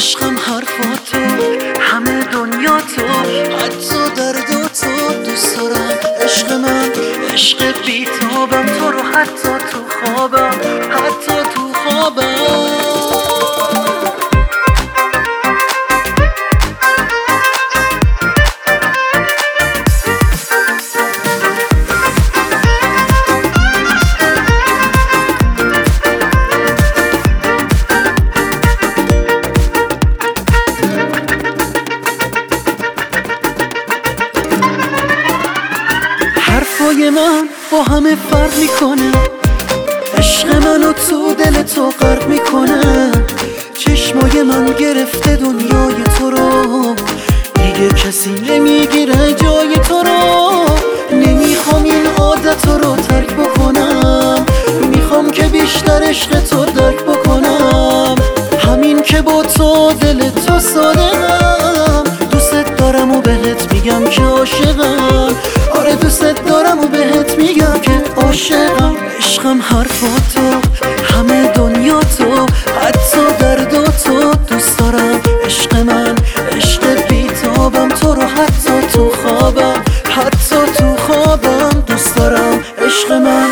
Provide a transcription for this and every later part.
عشقم حرفاتو، همه دنیا تو، حتی درداتو دوست دارم. عشق من عشق بیتابم، تو رو حتی تو خوابم، حتی تو خوابم. حرفای من با همه فرق میکنه، عشق منو تو دل تو غرق میکنه. چشمای من گرفته دنیای تو رو، دیگه کسی نمیگیره جای تو رو. نمیخوام این عادت رو ترک بکنم، میخوام که بیشتر عشق تو درک بکنم. همین که با تو دل تو صادقم، دوست دارم و بهت میگم که عاشقم. آره دوست دارم و بهت میگم که عاشقم. عشقم حرفاتو، همه دنیا تو، حتی درداتو دوست دارم. عشق من عشق بیتابم، تو رو حتی تو خوابم، حتی تو خوابم دوست دارم. عشق من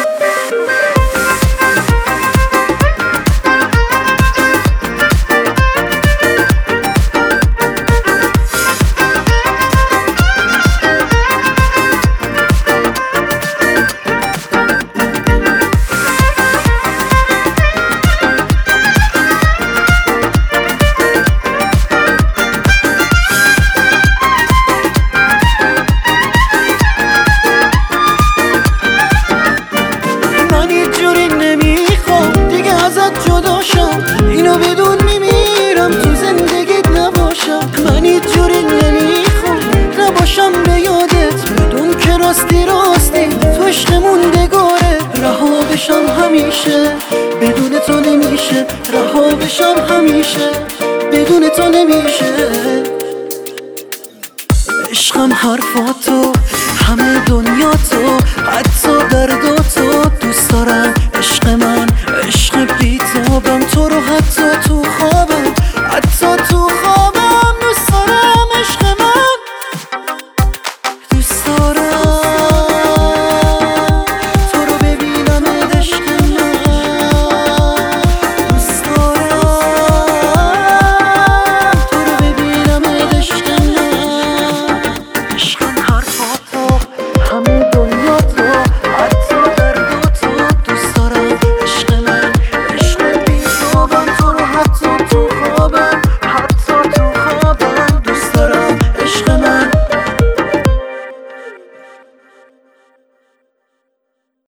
اینو بدون میمیرم، تو زندگیت نباشم. من هیچ جوری نمیخوام نباشم به یادت، بدون که راستی راستی تو عشق موندگاره. رها بشم همیشه بدون تو نمیشه، رها بشم همیشه بدون تو نمیشه. عشقم حرفاتو، همه دنیا تو، حتی درداتو